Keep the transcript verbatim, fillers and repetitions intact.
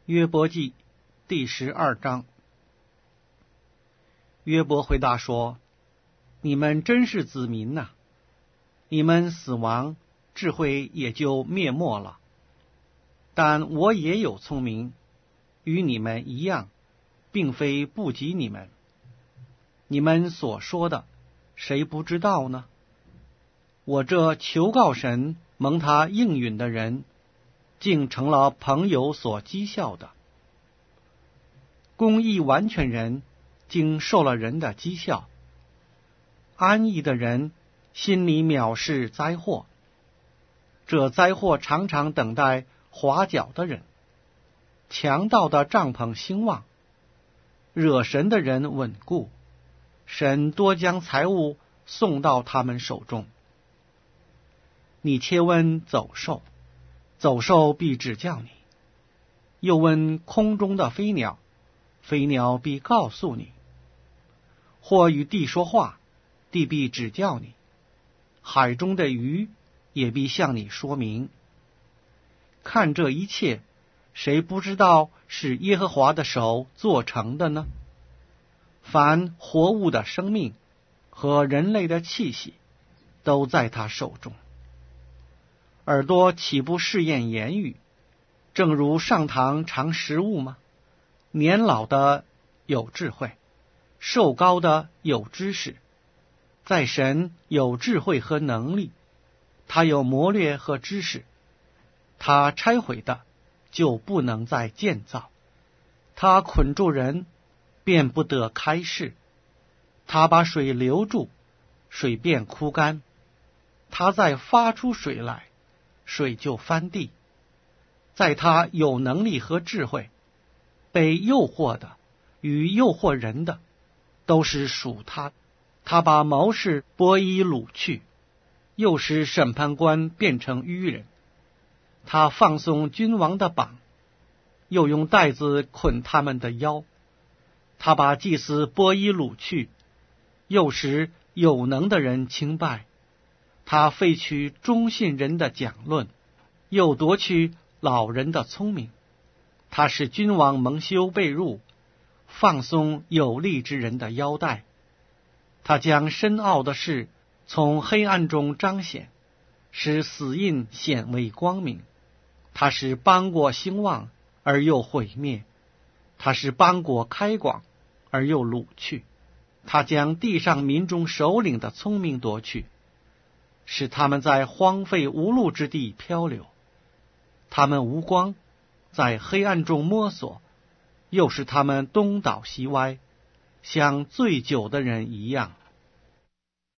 约伯记第十二章。约伯回答说：你们真是子民呐、啊！你们死亡，智慧也就灭没了。但我也有聪明，与你们一样，并非不及你们。你们所说的，谁不知道呢？我这求告神蒙他应允的人，竟成了朋友所讥笑的。公义完全人，竟受了人的讥笑。安逸的人，心里藐视灾祸。这灾祸常常等待滑脚的人。强盗的帐篷兴旺，惹神的人稳固。神多将财物送到他们手中。你切问走兽，走兽必指教你；又问空中的飞鸟，飞鸟必告诉你。或与地说话，地必指教你；海中的鱼也必向你说明。看这一切，谁不知道是耶和华的手做成的呢？凡活物的生命和人类的气息，都在他手中。耳朵岂不试验言语？正如上堂尝食物吗？年老的有智慧，寿高的有知识。在神有智慧和能力，他有谋略和知识。他拆毁的，就不能再建造；他捆住人，便不得开释。他把水留住，水便枯干；他再发出水来，水就翻地。在他有能力和智慧，被诱惑的与诱惑人的，都是属他。他把谋士剥衣掳去，又使审判官变成愚人。他放松君王的绑，又用带子捆他们的腰。他把祭司剥衣掳去，又使有能的人倾败。他废去忠信人的讲论，又夺去老人的聪明。他使君王蒙羞被辱，放松有力之人的腰带。他将深奥的事从黑暗中彰显，使死印显为光明。他使邦国兴旺而又毁灭，他使邦国开广而又掳去。他将地上民众首领的聪明夺去，使他们在荒废无路之地漂流。他们无光，在黑暗中摸索，又使他们东倒西歪，像醉酒的人一样。